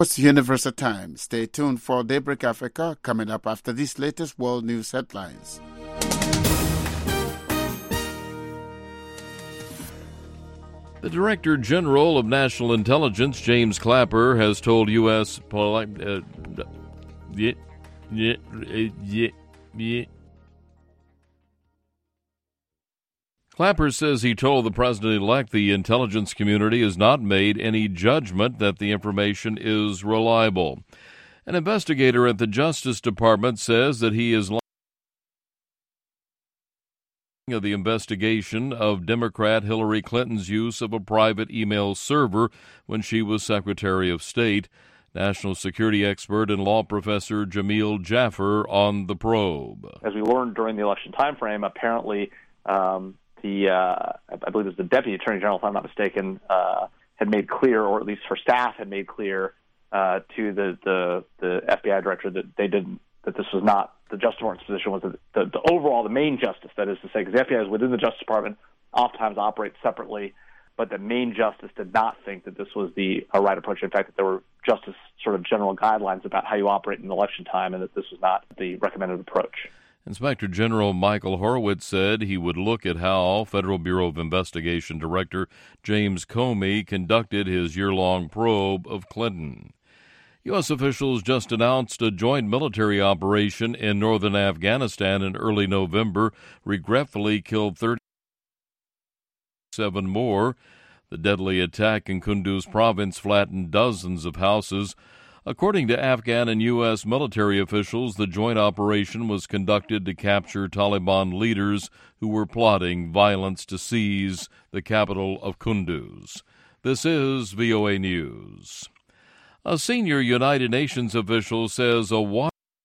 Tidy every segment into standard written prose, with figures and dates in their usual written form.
It's Universal Time. Stay tuned for Daybreak Africa coming up after these latest world news headlines. The Director General of National Intelligence, James Clapper, has told U.S. Clapper says he told the president-elect the intelligence community has not made any judgment that the information is reliable. An investigator at the Justice Department says that he is of the investigation of Democrat Hillary Clinton's use of a private email server when she was Secretary of State. National security expert and law professor Jamil Jaffer on the probe. As we learned during the election timeframe, apparently I believe it was the Deputy Attorney General, if I'm not mistaken, had made clear, or at least her staff had made clear to the FBI director that this was not the Justice Department's position, was that the overall, the main justice, that is to say, because the FBI is within the Justice Department, oftentimes operates separately, but the main justice did not think that this was the right approach. In fact, that there were justice sort of general guidelines about how you operate in election time, and that this was not the recommended approach. Inspector General Michael Horowitz said he would look at how Federal Bureau of Investigation Director James Comey conducted his year-long probe of Clinton. U.S. officials just announced a joint military operation in northern Afghanistan in early November regretfully killed 37 more. The deadly attack in Kunduz province flattened dozens of houses. According to Afghan and U.S. military officials, the joint operation was conducted to capture Taliban leaders who were plotting violence to seize the capital of Kunduz. This is VOA News. A senior United Nations official says a water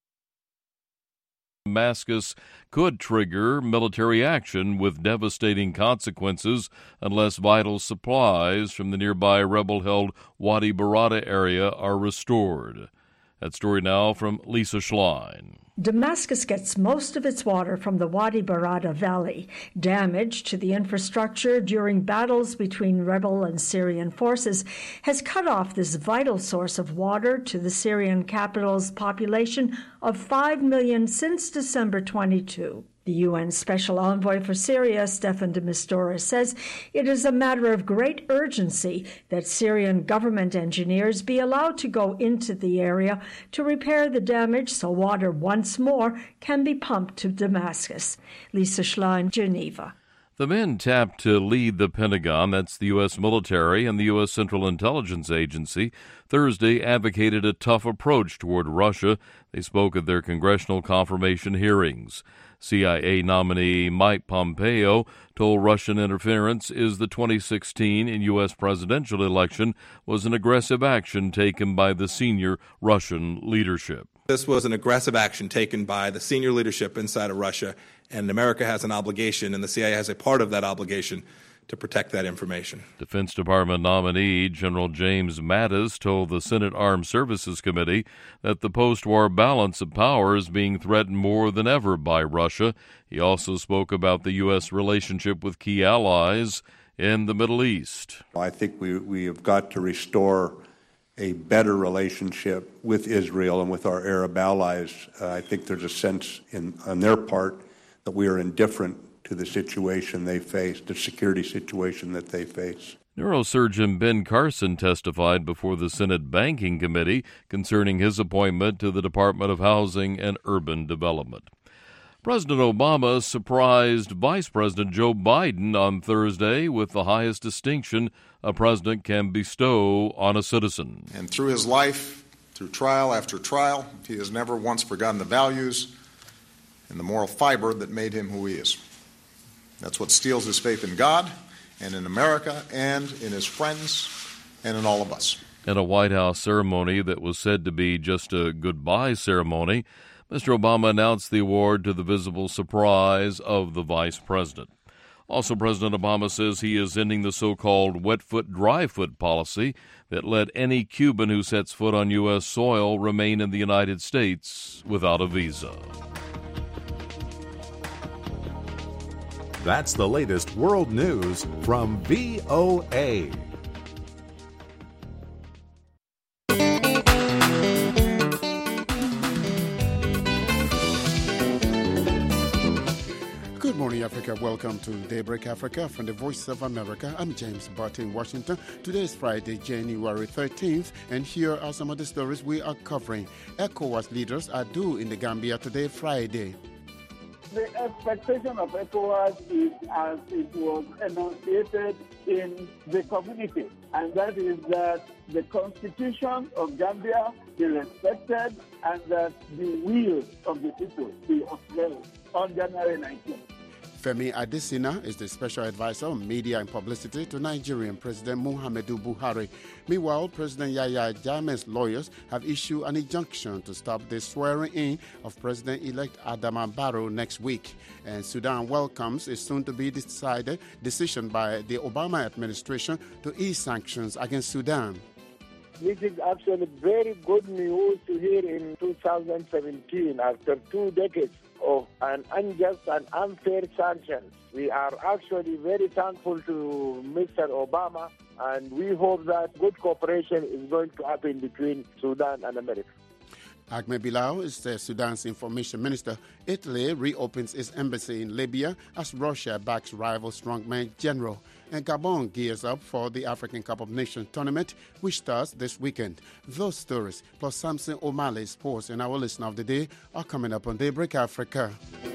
in Damascus could trigger military action with devastating consequences unless vital supplies from the nearby rebel-held Wadi Barada area are restored. That story now from Lisa Schlein. Damascus gets most of its water from the Wadi Barada Valley. Damage to the infrastructure during battles between rebel and Syrian forces has cut off this vital source of water to the Syrian capital's population of 5 million since December 22. The UN Special Envoy for Syria, Staffan de Mistura, says it is a matter of great urgency that Syrian government engineers be allowed to go into the area to repair the damage so water once more can be pumped to Damascus. Lisa Schlein, Geneva. The men tapped to lead the Pentagon, that's the U.S. military and the U.S. Central Intelligence Agency, Thursday advocated a tough approach toward Russia. They spoke at their congressional confirmation hearings. CIA nominee Mike Pompeo told Russian interference in the 2016 U.S. presidential election was an aggressive action taken by the senior Russian leadership. This was an aggressive action taken by the senior leadership inside of Russia, and America has an obligation, and the CIA has a part of that obligation, to protect that information. Defense Department nominee General James Mattis told the Senate Armed Services Committee that the post-war balance of power is being threatened more than ever by Russia. He also spoke about the U.S. relationship with key allies in the Middle East. I think we have got to restore a better relationship with Israel and with our Arab allies. I think there's a sense on their part that we are indifferent to the situation they face, the security situation that they face. Neurosurgeon Ben Carson testified before the Senate Banking Committee concerning his appointment to the Department of Housing and Urban Development. President Obama surprised Vice President Joe Biden on Thursday with the highest distinction a president can bestow on a citizen. And through his life, through trial after trial, he has never once forgotten the values and the moral fiber that made him who he is. That's what steels his faith in God and in America and in his friends and in all of us. At a White House ceremony that was said to be just a goodbye ceremony, Mr. Obama announced the award to the visible surprise of the vice president. Also, President Obama says he is ending the so-called wet foot, dry foot policy that let any Cuban who sets foot on U.S. soil remain in the United States without a visa. That's the latest world news from VOA. Africa. Welcome to Daybreak Africa from the Voice of America. I'm James Barton in Washington. Today is Friday, January 13th, and here are some of the stories we are covering. ECOWAS leaders are due in the Gambia today, Friday. The expectation of ECOWAS is as it was enunciated in the communique, and that is that the constitution of Gambia be respected and that the will of the people be upheld on January 19th. Femi Adesina is the special advisor on media and publicity to Nigerian President Muhammadu Buhari. Meanwhile, President Yahya Jammeh's lawyers have issued an injunction to stop the swearing in of President-elect Adama Barrow next week. And Sudan welcomes a soon-to-be decided decision by the Obama administration to ease sanctions against Sudan. This is actually very good news to hear in 2017 after 2 decades of an unjust and unfair sanctions. We are actually very thankful to Mr. Obama, and we hope that good cooperation is going to happen between Sudan and America. Ahmed Bilal is Sudan's information minister. Italy reopens its embassy in Libya as Russia backs rival strongman general. And Gabon gears up for the African Cup of Nations tournament, which starts this weekend. Those stories, plus Samson O'Malley's sports and our listener of the day, are coming up on Daybreak Africa.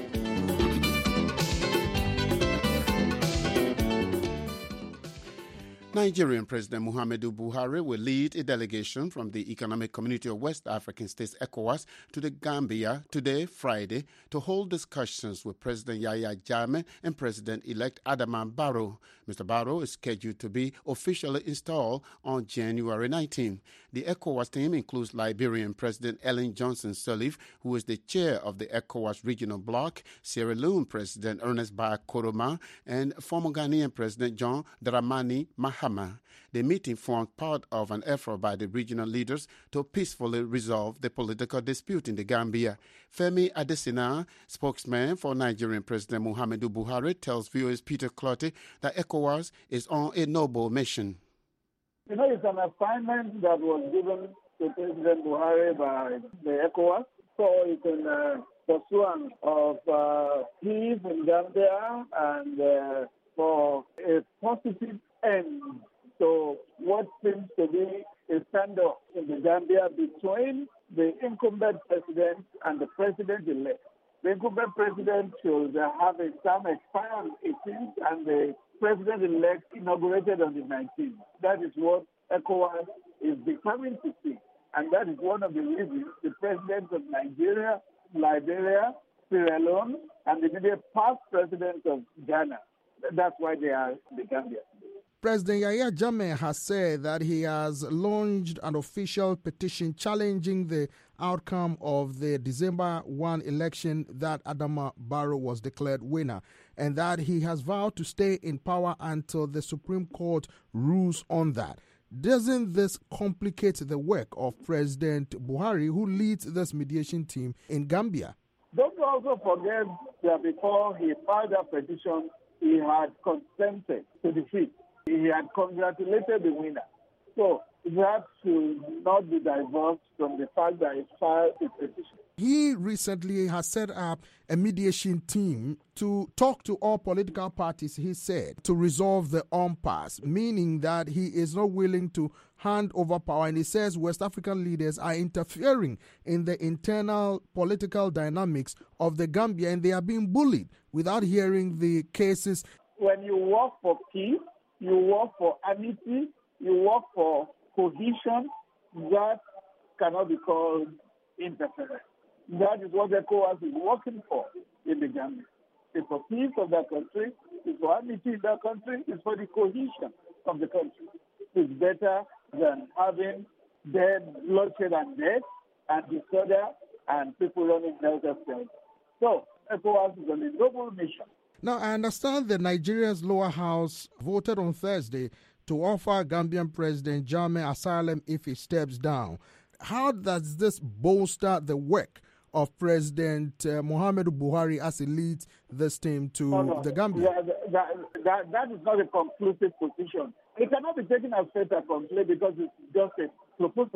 Nigerian President Muhammadu Buhari will lead a delegation from the Economic Community of West African States, ECOWAS, to the Gambia today, Friday, to hold discussions with President Yahya Jammeh and President-elect Adama Barrow. Mr. Barrow is scheduled to be officially installed on January 19. The ECOWAS team includes Liberian President Ellen Johnson Sirleaf, who is the chair of the ECOWAS regional bloc, Sierra Leone President Ernest Bai Koroma, and former Ghanaian President John Dramani Mahama. The meeting formed part of an effort by the regional leaders to peacefully resolve the political dispute in the Gambia. Femi Adesina, spokesman for Nigerian President Muhammadu Buhari, tells viewers Peter Clotty that ECOWAS is on a noble mission. You know, it's an assignment that was given to President Buhari by the ECOWAS, so it's in pursuance of peace in Gambia and for a positive end. So what seems to be a standoff in the Gambia between the incumbent president and the president-elect. The incumbent president should have a term expire on the 18th and the president-elect inaugurated on the 19th. That is what ECOWAS is determined to see. And that is one of the reasons the presidents of Nigeria, Liberia, Sierra Leone, and the immediate past president of Ghana, that's why they are in the Gambia. President Yahya Jammeh has said that he has launched an official petition challenging the outcome of the December 1 election that Adama Barrow was declared winner, and that he has vowed to stay in power until the Supreme Court rules on that. Doesn't this complicate the work of President Buhari, who leads this mediation team in Gambia? Don't also forget that before he filed that petition, he had consented to defeat. He had congratulated the winner. So that should not be divorced from the fact that he filed a petition. He recently has set up a mediation team to talk to all political parties, he said, to resolve the impasse, meaning that he is not willing to hand over power. And he says West African leaders are interfering in the internal political dynamics of the Gambia, and they are being bullied without hearing the cases. When you work for peace, you work for amity, you work for cohesion, that cannot be called interference. That is what ECOWAS is working for in the Gambia. It's for peace of that country, it's for amity in that country, it's for the cohesion of the country. It's better than having dead, bloodshed and death and disorder and people running helter-skelter. So ECOWAS is on a noble mission. Now, I understand that Nigeria's lower house voted on Thursday to offer Gambian President Jammeh asylum if he steps down. How does this bolster the work of President Muhammadu Buhari as he leads this team to the Gambia? That is not a conclusive position. It cannot be taken as fait accompli because it's just a proposal.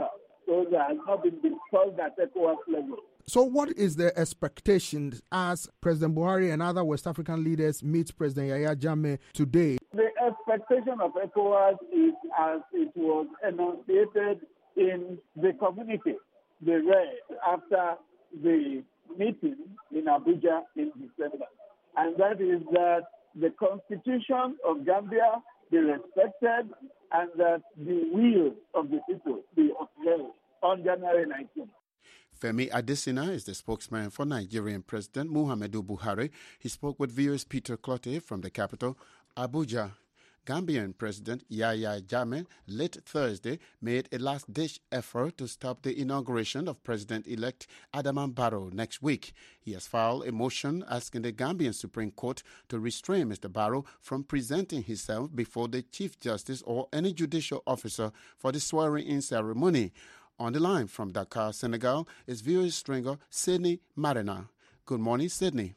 those have not been discussed at ECOWAS level. So what is the expectation as President Buhari and other West African leaders meet President Yahya Jammeh today? The expectation of ECOWAS is as it was enunciated in the communique they read after the meeting in Abuja in December. And that is that the constitution of Gambia be respected and that the will of the people be upheld on January 19th. Femi Adesina is the spokesman for Nigerian President Muhammadu Buhari. He spoke with viewers Peter Clottey from the capital, Abuja. Gambian President Yahya Jammeh late Thursday made a last-ditch effort to stop the inauguration of President-elect Adama Barrow next week. He has filed a motion asking the Gambian Supreme Court to restrain Mr. Barrow from presenting himself before the Chief Justice or any judicial officer for the swearing-in ceremony. On the line from Dakar, Senegal, is VOA stringer Sydney Marina. Good morning, Sydney.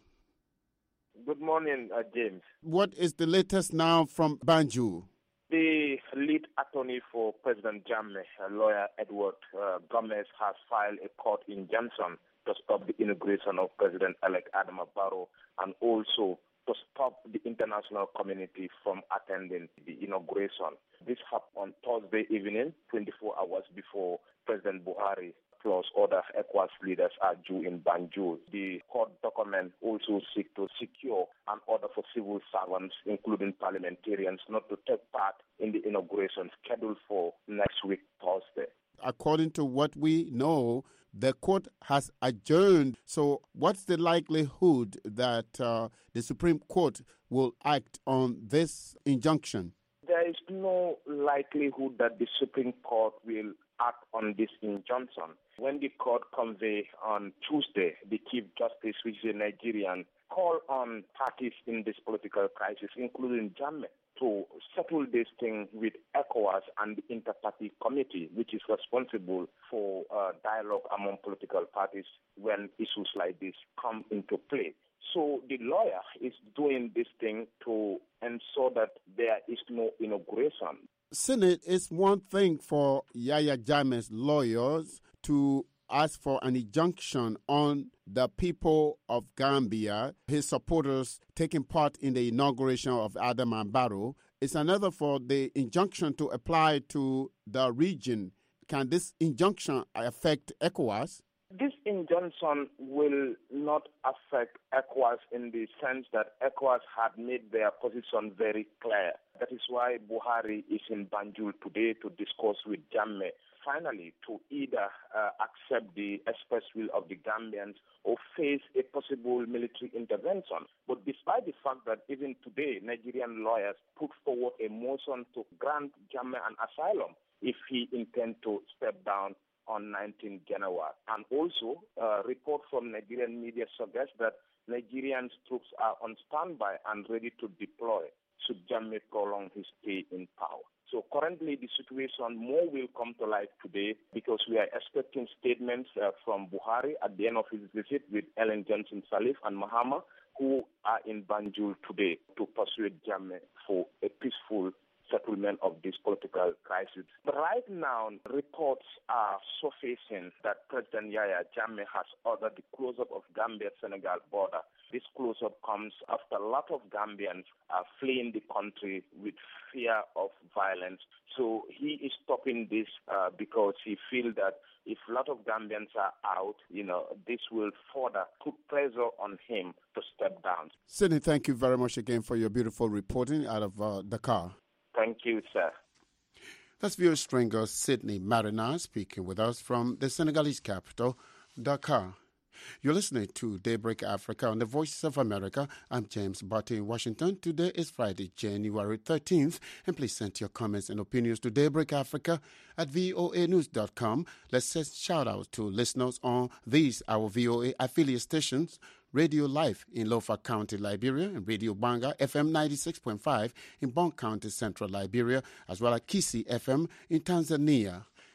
Good morning, James. What is the latest now from Banjul? The lead attorney for President Jammeh, lawyer Edward Gomez, has filed a court injunction to stop the inauguration of President-elect Adama Barrow and also to stop the international community from attending the inauguration. This happened on Thursday evening, 24 hours before President Buhari plus other ECOWAS leaders are due in Banjul. The court document also seeks to secure an order for civil servants, including parliamentarians, not to take part in the inauguration scheduled for next week, Thursday. According to what we know, the court has adjourned. So what's the likelihood that the Supreme Court will act on this injunction? There is no likelihood that the Supreme Court will act on this injunction. When the court convened on Tuesday, the Chief Justice, which is a Nigerian, called on parties in this political crisis, including Jammeh, to settle this thing with ECOWAS and the Inter-Party Committee, which is responsible for dialogue among political parties when issues like this come into play. So the lawyer is doing this thing to ensure that there is no inauguration. Senate, it's one thing for Yahya Jammeh's lawyers to ask for an injunction on the people of Gambia, his supporters taking part in the inauguration of Adama Barrow. It's another for the injunction to apply to the region. Can this injunction affect ECOWAS? This injunction will not affect ECOWAS in the sense that ECOWAS had made their position very clear. That is why Buhari is in Banjul today to discuss with Jammeh, finally, to either accept the express will of the Gambians or face a possible military intervention. But despite the fact that even today, Nigerian lawyers put forward a motion to grant Jammeh an asylum if he intends to step down on 19 January. And also, report from Nigerian media suggests that Nigerian troops are on standby and ready to deploy should Jammeh prolong his stay in power. So currently the situation more will come to light today because we are expecting statements from Buhari at the end of his visit with Ellen Johnson Sirleaf and Mahama, who are in Banjul today to persuade Jammeh for a peaceful settlement of this political crisis. But right now, reports are surfacing that President Yahya Jammeh has ordered the closure of Gambia-Senegal border. This closure comes after a lot of Gambians are fleeing the country with fear of violence. So he is stopping this because he feels that if a lot of Gambians are out, this will further put pressure on him to step down. Sydney, thank you very much again for your beautiful reporting out of Dakar. Thank you, sir. That's VOA stringer Sydney Marina speaking with us from the Senegalese capital, Dakar. You're listening to Daybreak Africa on the Voices of America. I'm James Barty in Washington. Today is Friday, January 13th. And please send your comments and opinions to Daybreak Africa at voanews.com. Let's send shout-outs to listeners on these, our VOA affiliate stations: Radio Life in Lofa County, Liberia, and Radio Banga FM 96.5 in Bonn County, Central Liberia, as well as Kisi FM in Tanzania.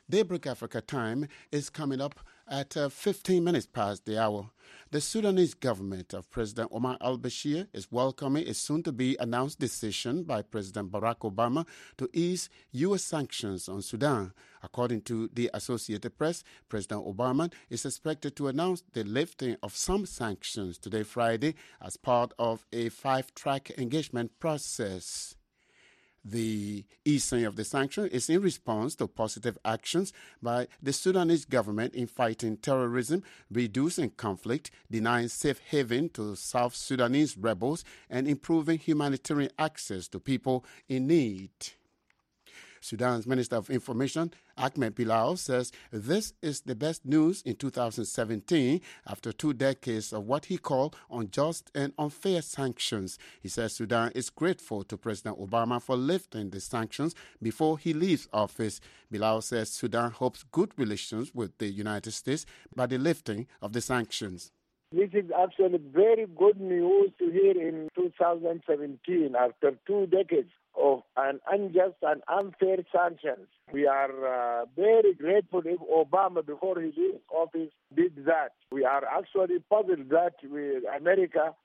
Daybreak Africa time is coming up at 15 minutes past the hour. The Sudanese government of President Omar al-Bashir is welcoming a soon-to-be announced decision by President Barack Obama to ease U.S. sanctions on Sudan. According to the Associated Press, President Obama is expected to announce the lifting of some sanctions today, Friday, as part of a 5-track engagement process. The easing of the sanction is in response to positive actions by the Sudanese government in fighting terrorism, reducing conflict, denying safe haven to South Sudanese rebels, and improving humanitarian access to people in need. Sudan's Minister of Information, Ahmed Bilal, says this is the best news in 2017 after 2 decades of what he called unjust and unfair sanctions. He says Sudan is grateful to President Obama for lifting the sanctions before he leaves office. Bilal says Sudan hopes good relations with the United States by the lifting of the sanctions. This is actually very good news to hear in 2017 after 2 decades of an unjust and unfair sanctions. We are very grateful if Obama, before he leaves office, did that. We are actually puzzled that America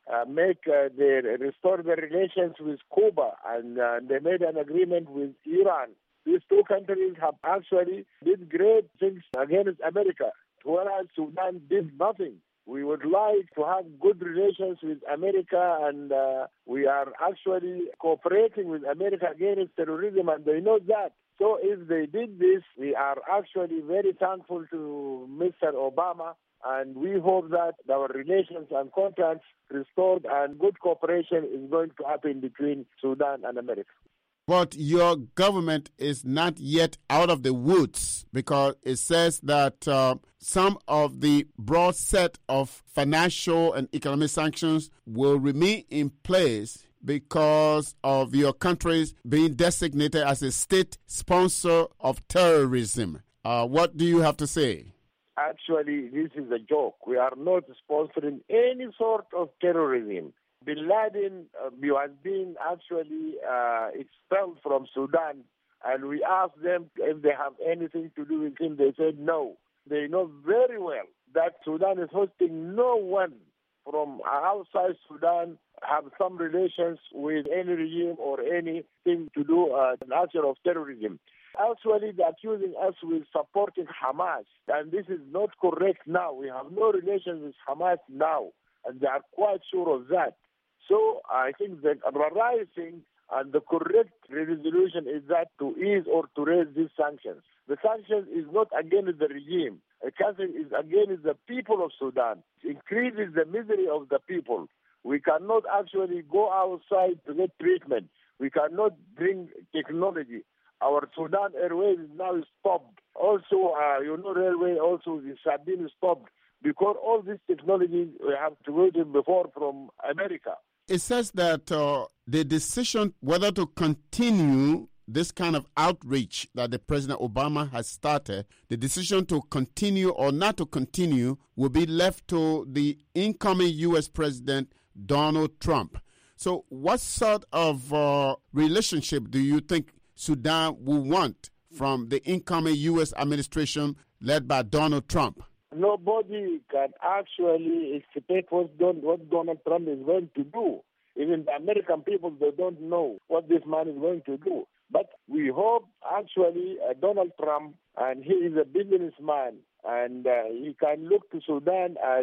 restore their relations with Cuba, and they made an agreement with Iran. These two countries have actually did great things against America, whereas Sudan did nothing. We would like to have good relations with America, and we are actually cooperating with America against terrorism, and they know that. So if they did this, we are actually very thankful to Mr. Obama, and we hope that our relations and contacts restored and good cooperation is going to happen between Sudan and America. But your government is not yet out of the woods, because it says that some of the broad set of financial and economic sanctions will remain in place because of your country's being designated as a state sponsor of terrorism. What do you have to say? Actually, this is a joke. We are not sponsoring any sort of terrorism. Bin Laden has been actually expelled from Sudan, and we asked them if they have anything to do with him. They said no. They know very well that Sudan is hosting no one from outside Sudan have some relations with any regime or anything to do an action of terrorism. Actually, they're accusing us with supporting Hamas, and this is not correct now. We have no relations with Hamas now, and they are quite sure of that. So I think the right thing and the correct resolution is that to ease or to raise these sanctions. The sanctions is not against the regime. The sanctions is against the people of Sudan. It increases the misery of the people. We cannot actually go outside to get treatment. We cannot bring technology. Our Sudan Airways is now stopped. Also, railway also has been stopped because all these technologies we have to wait before from America. It says that the decision whether to continue this kind of outreach that the President Obama has started, the decision to continue or not to continue will be left to the incoming U.S. President Donald Trump. So what sort of relationship do you think Sudan will want from the incoming U.S. administration led by Donald Trump? Nobody can actually expect what Donald Trump is going to do. Even the American people, they don't know what this man is going to do. But we hope actually Donald Trump, and he is a businessman, and he can look to Sudan as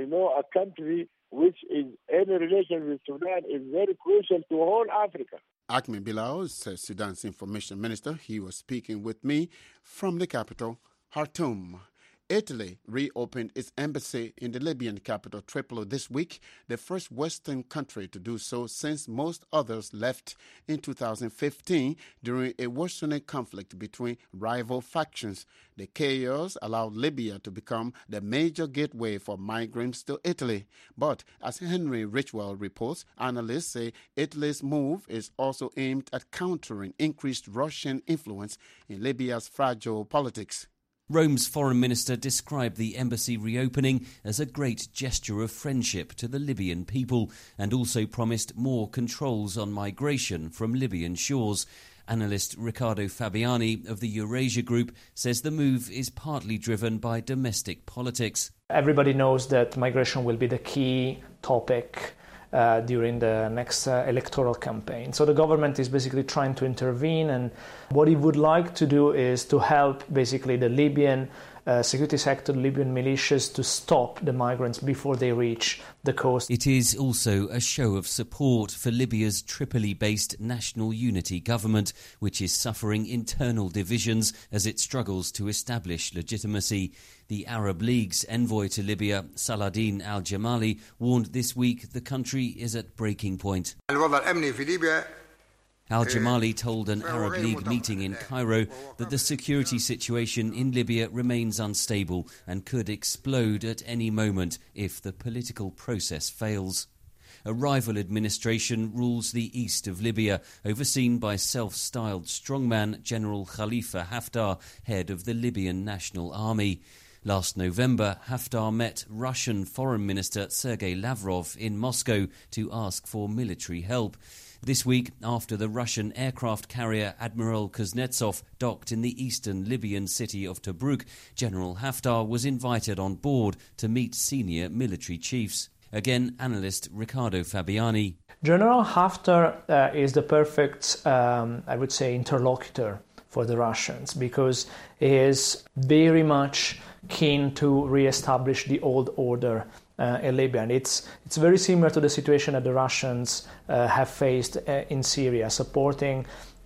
a country which is any relation with Sudan is very crucial to whole Africa. Ahmed Bilal is Sudan's information minister. He was speaking with me from the capital, Khartoum. Italy reopened its embassy in the Libyan capital Tripoli this week, the first Western country to do so since most others left in 2015 during a worsening conflict between rival factions. The chaos allowed Libya to become the major gateway for migrants to Italy. But as Henry Richwell reports, analysts say Italy's move is also aimed at countering increased Russian influence in Libya's fragile politics. Rome's foreign minister described the embassy reopening as a great gesture of friendship to the Libyan people and also promised more controls on migration from Libyan shores. Analyst Riccardo Fabiani of the Eurasia Group says the move is partly driven by domestic politics. Everybody knows that migration will be the key topic during the next electoral campaign. So the government is basically trying to intervene, and what it would like to do is to help basically the Libyan security sector, Libyan militias, to stop the migrants before they reach the coast. It is also a show of support for Libya's Tripoli-based National Unity government, which is suffering internal divisions as it struggles to establish legitimacy. The Arab League's envoy to Libya, Saladin al-Jamali, warned this week the country is at breaking point. Al-Jamali told an Arab League meeting in Cairo that the security situation in Libya remains unstable and could explode at any moment if the political process fails. A rival administration rules the east of Libya, overseen by self-styled strongman General Khalifa Haftar, head of the Libyan National Army. Last November, Haftar met Russian Foreign Minister Sergei Lavrov in Moscow to ask for military help. This week, after the Russian aircraft carrier Admiral Kuznetsov docked in the eastern Libyan city of Tobruk, General Haftar was invited on board to meet senior military chiefs. Again, analyst Riccardo Fabiani. General Haftar is the perfect, I would say, interlocutor for the Russians, because he is very much keen to re-establish the old order in Libya. And it's very similar to the situation that the Russians have faced in Syria, supporting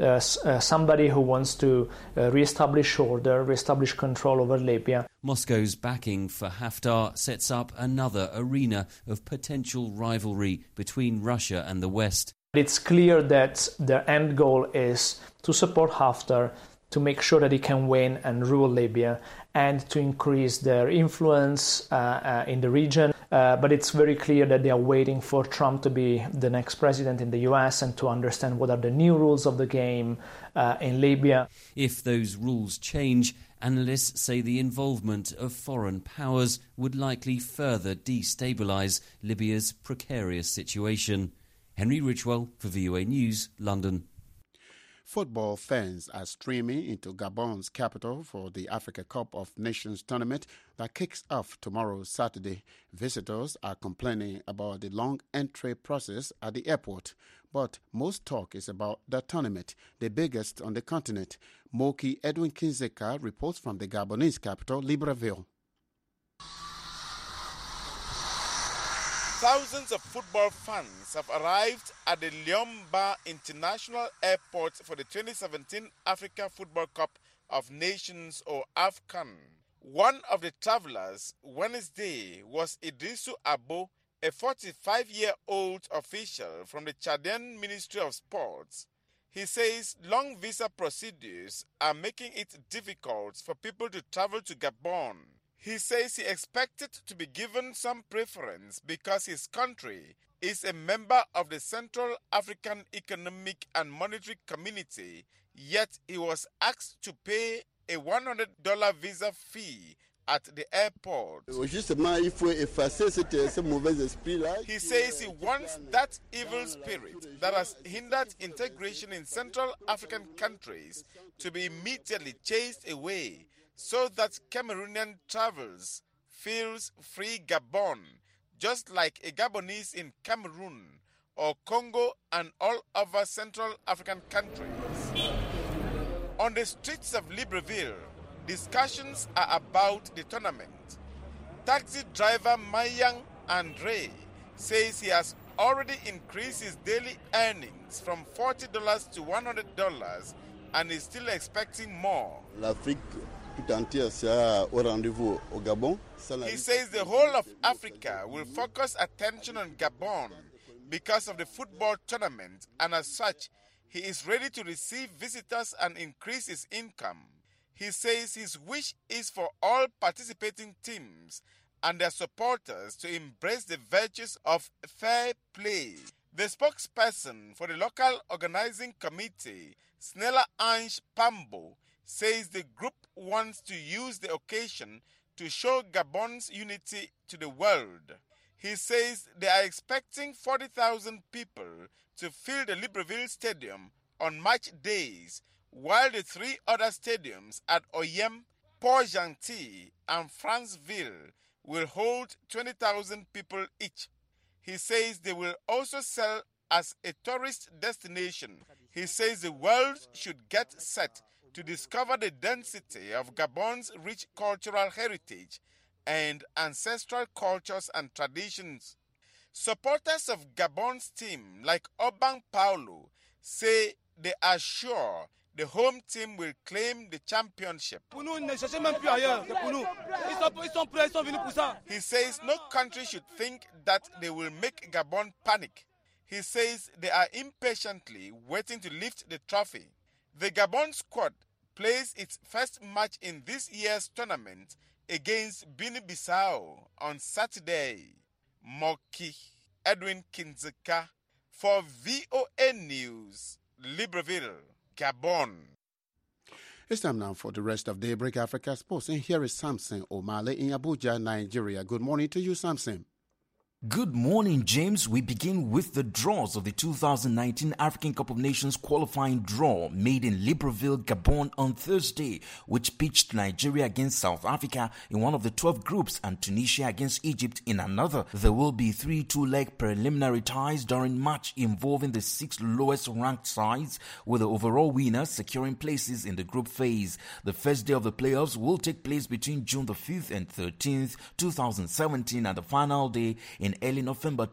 somebody who wants to re-establish order, re-establish control over Libya. Moscow's backing for Haftar sets up another arena of potential rivalry between Russia and the West. It's clear that their end goal is to support Haftar, to make sure that he can win and rule Libya, and to increase their influence in the region. But it's very clear that they are waiting for Trump to be the next president in the US and to understand what are the new rules of the game in Libya. If those rules change, analysts say the involvement of foreign powers would likely further destabilise Libya's precarious situation. Henry Ridgewell for VOA News, London. Football fans are streaming into Gabon's capital for the Africa Cup of Nations tournament that kicks off tomorrow, Saturday. Visitors are complaining about the long entry process at the airport, but most talk is about the tournament, the biggest on the continent. Moki Edwin Kinzeka reports from the Gabonese capital, Libreville. Thousands of football fans have arrived at the Liomba International Airport for the 2017 Africa Football Cup of Nations, or AFCON. One of the travelers Wednesday was Idrisu Abo, a 45-year-old official from the Chadian Ministry of Sports. He says long visa procedures are making it difficult for people to travel to Gabon. He says he expected to be given some preference because his country is a member of the Central African Economic and Monetary Community, yet he was asked to pay a $100 visa fee at the airport. He says he wants that evil spirit that has hindered integration in Central African countries to be immediately chased away, so that Cameroonian travelers feels free Gabon, just like a Gabonese in Cameroon or Congo and all other Central African countries. On the streets of Libreville, discussions are about the tournament. Taxi driver Mayang Andre says he has already increased his daily earnings from $40 to $100 and is still expecting more. He says the whole of Africa will focus attention on Gabon because of the football tournament, and as such, he is ready to receive visitors and increase his income. He says his wish is for all participating teams and their supporters to embrace the virtues of fair play. The spokesperson for the local organizing committee, Snella Ange Pambo, says the group wants to use the occasion to show Gabon's unity to the world. He says they are expecting 40,000 people to fill the Libreville Stadium on match days, while the three other stadiums at Oyem, Port-Gentil, and Franceville will hold 20,000 people each. He says they will also sell as a tourist destination. He says the world should get set to discover the density of Gabon's rich cultural heritage and ancestral cultures and traditions. Supporters of Gabon's team, like Obang Paulo, say they are sure the home team will claim the championship. He says no country should think that they will make Gabon panic. He says they are impatiently waiting to lift the trophy. The Gabon squad plays its first match in this year's tournament against Guinea-Bissau on Saturday. Moki Edwin Kinzeka for VOA News, Libreville, Gabon. It's time now for the rest of Daybreak Africa Sports. And here is Samson Omale in Abuja, Nigeria. Good morning to you, Samson. Good morning, James. We begin with the draws of the 2019 African Cup of Nations qualifying draw made in Libreville, Gabon on Thursday, which pitched Nigeria against South Africa in one of the 12 groups and Tunisia against Egypt in another. There will be 3 two-leg preliminary ties during match involving the 6 lowest ranked sides, with the overall winners securing places in the group phase. The first day of the playoffs will take place between June the 5th and 13th, 2017, and the final day in early November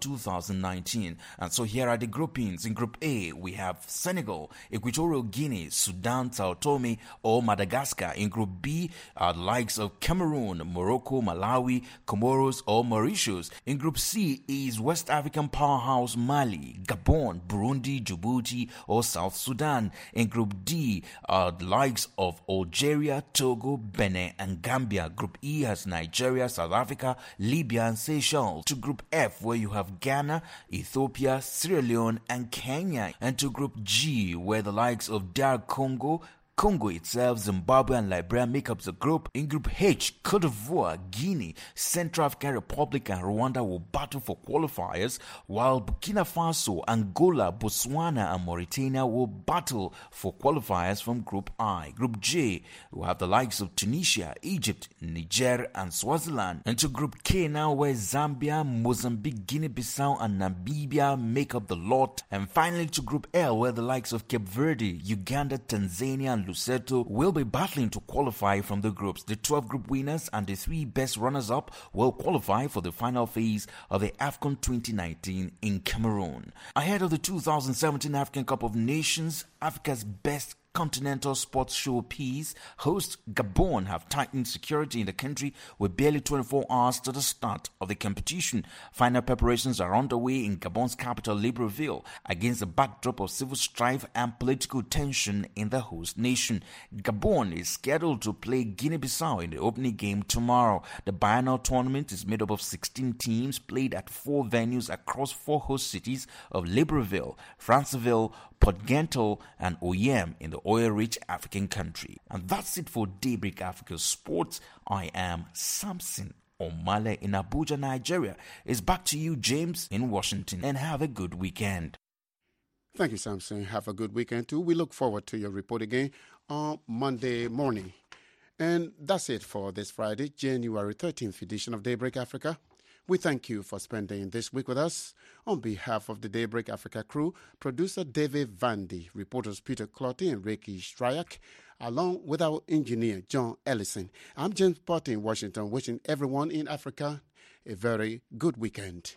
2019. And so here are the groupings. In Group A, we have Senegal, Equatorial Guinea, Sudan, Sao Tome, or Madagascar. In Group B are the likes of Cameroon, Morocco, Malawi, Comoros, or Mauritius. In Group C is West African powerhouse Mali, Gabon, Burundi, Djibouti, or South Sudan. In Group D are the likes of Algeria, Togo, Benin, and Gambia. Group E has Nigeria, South Africa, Libya, and Seychelles. To Group F, where you have Ghana, Ethiopia, Sierra Leone, and Kenya. And to Group G, where the likes of DR Congo itself, Zimbabwe, and Liberia make up the group. In Group H, Cote d'Ivoire, Guinea, Central African Republic, and Rwanda will battle for qualifiers, while Burkina Faso, Angola, Botswana, and Mauritania will battle for qualifiers from Group I. Group J, we have the likes of Tunisia, Egypt, Niger, and Swaziland. And to Group K now, where Zambia, Mozambique, Guinea-Bissau, and Namibia make up the lot. And finally to Group L, where the likes of Cape Verde, Uganda, Tanzania, and Lesotho will be battling to qualify from the groups. The 12 group winners and the 3 best runners-up will qualify for the final phase of the AFCON 2019 in Cameroon. Ahead of the 2017 African Cup of Nations, Africa's best continental sports showpiece, hosts Gabon have tightened security in the country with barely 24 hours to the start of the competition. Final preparations are underway in Gabon's capital, Libreville, against a backdrop of civil strife and political tension in the host nation. Gabon is scheduled to play Guinea-Bissau in the opening game tomorrow. The biennial tournament is made up of 16 teams played at 4 venues across 4 host cities of Libreville, Franceville, Port-Gentil, and Oyem in the oil-rich African country. And that's it for Daybreak Africa Sports. I am Samson Omale in Abuja, Nigeria. It's back to you, James, in Washington, and have a good weekend. Thank you, Samson. Have a good weekend, too. We look forward to your report again on Monday morning. And that's it for this Friday, January 13th edition of Daybreak Africa. We thank you for spending this week with us. On behalf of the Daybreak Africa crew, producer David Vandy, reporters Peter Clotty and Ricky Stryak, along with our engineer John Ellison, I'm James Potter in Washington, wishing everyone in Africa a very good weekend.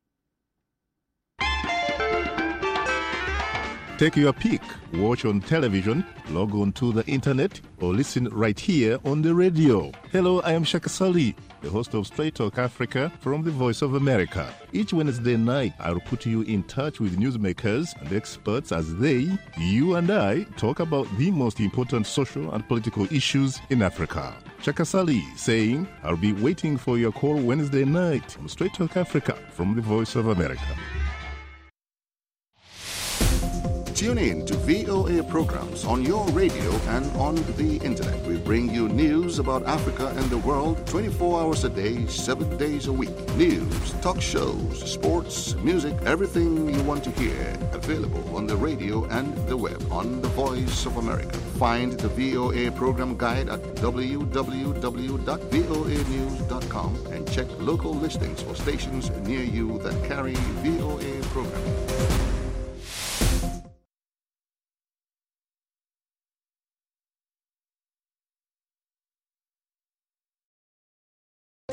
Take your pick. Watch on television, log on to the internet, or listen right here on the radio. Hello, I am Shaka Sali, the host of Straight Talk Africa from the Voice of America. Each Wednesday night, I'll put you in touch with newsmakers and experts as they, you and I, talk about the most important social and political issues in Africa. Shaka Sali saying, I'll be waiting for your call Wednesday night on Straight Talk Africa from the Voice of America. Tune in to VOA programs on your radio and on the internet. We bring you news about Africa and the world 24 hours a day, 7 days a week. News, talk shows, sports, music, everything you want to hear. Available on the radio and the web on The Voice of America. Find the VOA program guide at www.voanews.com and check local listings for stations near you that carry VOA programming.